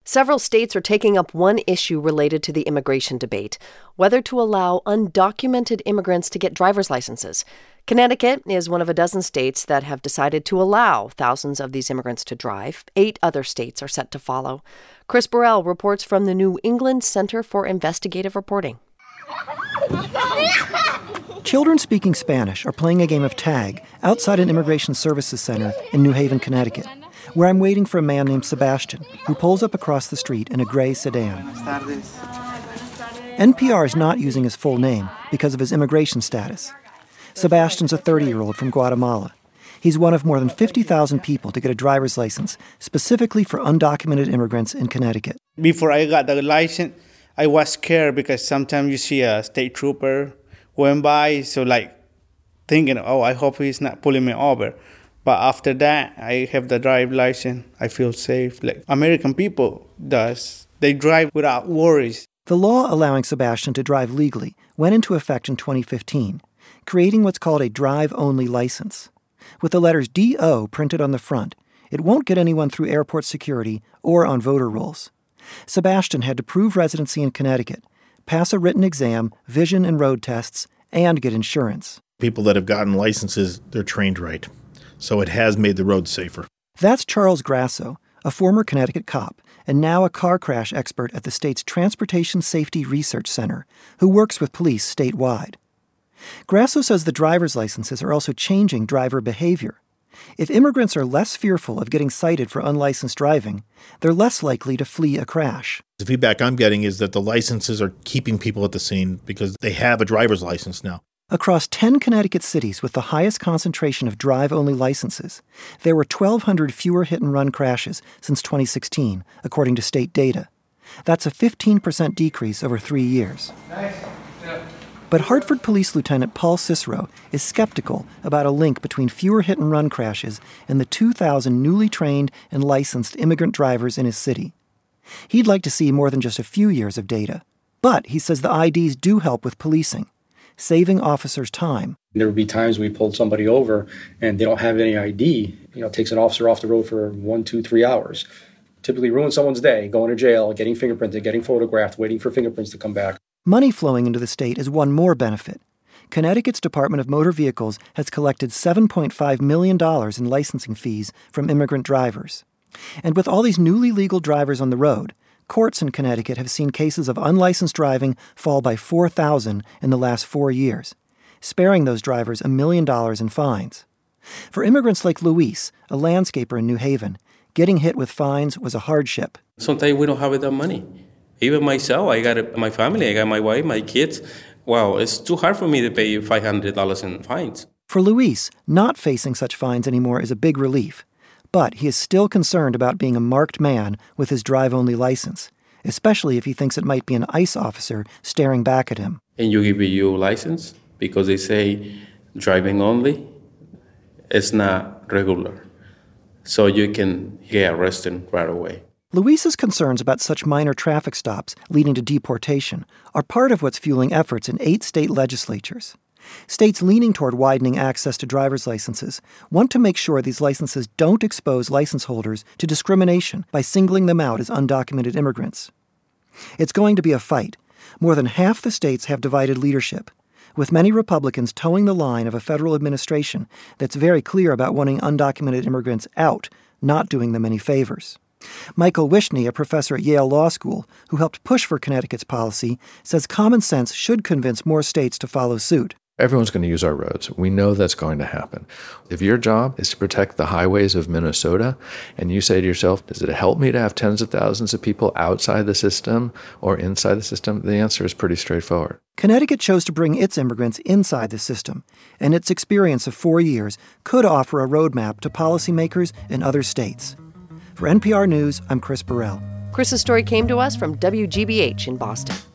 Several states are taking up one issue related to the immigration debate, whether to allow undocumented immigrants to get driver's licenses. Connecticut is one of a dozen states that have decided to allow thousands of these immigrants to drive. 8 other states are set to follow. Chris Burrell reports from the New England Center for Investigative Reporting. Children speaking Spanish are playing a game of tag outside an immigration services center in New Haven, Connecticut, where I'm waiting for a man named Sebastian, who pulls up across the street in a gray sedan. NPR is not using his full name because of his immigration status. Sebastian's a 30-year-old from Guatemala. He's one of more than 50,000 people to get a driver's license specifically for undocumented immigrants in Connecticut. Before I got the license, I was scared because sometimes you see a state trooper going by, so thinking, I hope he's not pulling me over. But after that, I have the driver's license. I feel safe. Like American people does. They drive without worries. The law allowing Sebastian to drive legally went into effect in 2015, creating what's called a drive-only license. With the letters D.O. printed on the front, it won't get anyone through airport security or on voter rolls. Sebastian had to prove residency in Connecticut, pass a written exam, vision and road tests, and get insurance. People that have gotten licenses, they're trained right. So it has made the roads safer. That's Charles Grasso, a former Connecticut cop and now a car crash expert at the state's Transportation Safety Research Center, who works with police statewide. Grasso says the driver's licenses are also changing driver behavior. If immigrants are less fearful of getting cited for unlicensed driving, they're less likely to flee a crash. The feedback I'm getting is that the licenses are keeping people at the scene because they have a driver's license now. Across 10 Connecticut cities with the highest concentration of drive-only licenses, there were 1,200 fewer hit-and-run crashes since 2016, according to state data. That's a 15% decrease over 3 years. But Hartford Police Lieutenant Paul Cicero is skeptical about a link between fewer hit-and-run crashes and the 2,000 newly trained and licensed immigrant drivers in his city. He'd like to see more than just a few years of data. But he says the IDs do help with policing, saving officers time. There would be times we pulled somebody over and they don't have any ID. It takes an officer off the road for 1, 2, 3 hours. Typically ruins someone's day, going to jail, getting fingerprinted, getting photographed, waiting for fingerprints to come back. Money flowing into the state is one more benefit. Connecticut's Department of Motor Vehicles has collected $7.5 million in licensing fees from immigrant drivers. And with all these newly legal drivers on the road, courts in Connecticut have seen cases of unlicensed driving fall by 4,000 in the last 4 years, sparing those drivers $1 million in fines. For immigrants like Luis, a landscaper in New Haven, getting hit with fines was a hardship. Sometimes we don't have that money. Even myself, I got my family, I got my wife, my kids. Wow, it's too hard for me to pay $500 in fines. For Luis, not facing such fines anymore is a big relief. But he is still concerned about being a marked man with his drive-only license, especially if he thinks it might be an ICE officer staring back at him. And you give you a license because they say driving only, it's not regular. So you can get arrested right away. Luis's concerns about such minor traffic stops leading to deportation are part of what's fueling efforts in 8 state legislatures. States leaning toward widening access to driver's licenses want to make sure these licenses don't expose license holders to discrimination by singling them out as undocumented immigrants. It's going to be a fight. More than half the states have divided leadership, with many Republicans towing the line of a federal administration that's very clear about wanting undocumented immigrants out, not doing them any favors. Michael Wishney, a professor at Yale Law School who helped push for Connecticut's policy, says common sense should convince more states to follow suit. Everyone's going to use our roads. We know that's going to happen. If your job is to protect the highways of Minnesota, and you say to yourself, does it help me to have tens of thousands of people outside the system or inside the system? The answer is pretty straightforward. Connecticut chose to bring its immigrants inside the system, and its experience of 4 years could offer a roadmap to policymakers in other states. For NPR News, I'm Chris Burrell. Chris's story came to us from WGBH in Boston.